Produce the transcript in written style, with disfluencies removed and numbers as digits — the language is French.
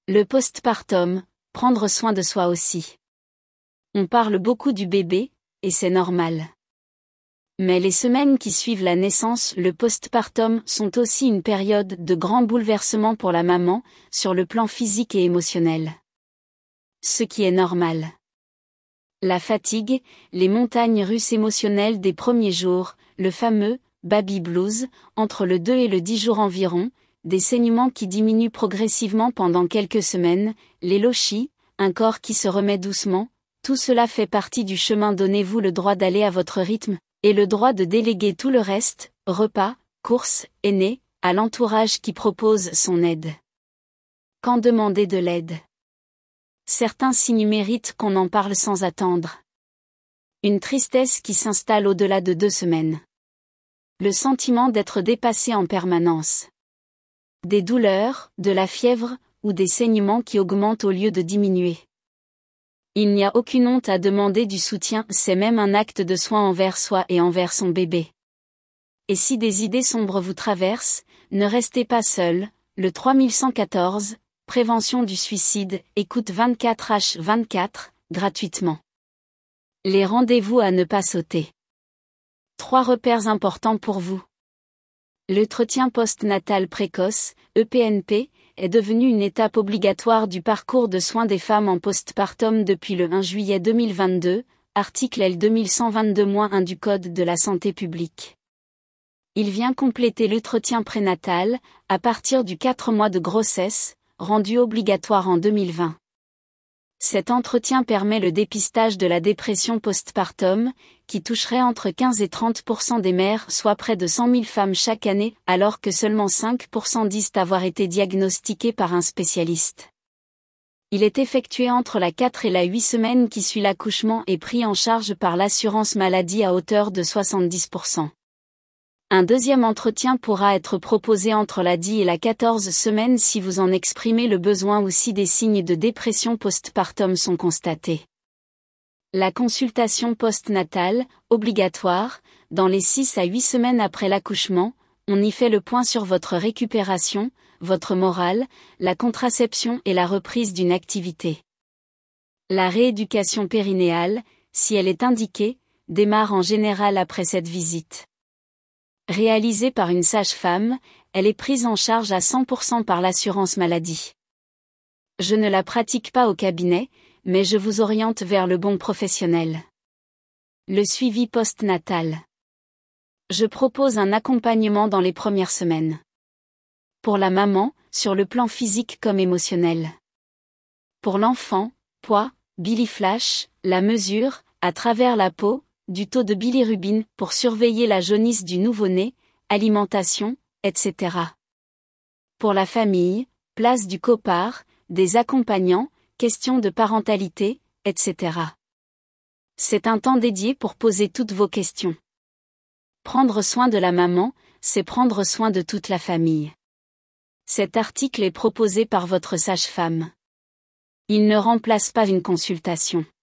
Le postpartum, prendre soin de soi aussi. On parle beaucoup du bébé, et c'est normal. Mais les semaines qui suivent la naissance, le postpartum, sont aussi une période de grands bouleversements pour la maman, sur le plan physique et émotionnel. Ce qui est normal. La fatigue, les montagnes russes émotionnelles des premiers jours, le fameux « baby blues », entre le 2 et le 10 jours environ, des saignements qui diminuent progressivement pendant quelques semaines, les lochis, un corps qui se remet doucement, tout cela fait partie du chemin. Donnez-vous le droit d'aller à votre rythme, et le droit de déléguer tout le reste, repas, courses, aînés, à l'entourage qui propose son aide. Quand demander de l'aide? Certains signes méritent qu'on en parle sans attendre. Une tristesse qui s'installe au-delà de 2 semaines. Le sentiment d'être dépassé en permanence. Des douleurs, de la fièvre, ou des saignements qui augmentent au lieu de diminuer. Il n'y a aucune honte à demander du soutien, c'est même un acte de soin envers soi et envers son bébé. Et si des idées sombres vous traversent, ne restez pas seul, le 3114, prévention du suicide, écoute 24h24, gratuitement. Les rendez-vous à ne pas sauter. 3 repères importants pour vous. L'entretien post-natal précoce, EPNP, est devenu une étape obligatoire du parcours de soins des femmes en postpartum depuis le 1 juillet 2022, article L 2122-1 du Code de la santé publique. Il vient compléter l'entretien prénatal, à partir du 4 mois de grossesse, rendu obligatoire en 2020. Cet entretien permet le dépistage de la dépression postpartum, qui toucherait entre 15 et 30% des mères, soit près de 100 000 femmes chaque année, alors que seulement 5% disent avoir été diagnostiquées par un spécialiste. Il est effectué entre la 4 et la 8 semaines qui suit l'accouchement et pris en charge par l'assurance maladie à hauteur de 70%. Un deuxième entretien pourra être proposé entre la 10 et la 14 semaines si vous en exprimez le besoin ou si des signes de dépression postpartum sont constatés. La consultation postnatale, obligatoire, dans les 6 à 8 semaines après l'accouchement, on y fait le point sur votre récupération, votre morale, la contraception et la reprise d'une activité. La rééducation périnéale, si elle est indiquée, démarre en général après cette visite. Réalisée par une sage-femme, elle est prise en charge à 100% par l'assurance maladie. Je ne la pratique pas au cabinet, mais je vous oriente vers le bon professionnel. Le suivi post-natal. Je propose un accompagnement dans les premières semaines. Pour la maman, sur le plan physique comme émotionnel. Pour l'enfant, poids, biliflash, la mesure, à travers la peau, du taux de bilirubine pour surveiller la jaunisse du nouveau-né, alimentation, etc. Pour la famille, place du copard, des accompagnants, questions de parentalité, etc. C'est un temps dédié pour poser toutes vos questions. Prendre soin de la maman, c'est prendre soin de toute la famille. Cet article est proposé par votre sage-femme. Il ne remplace pas une consultation.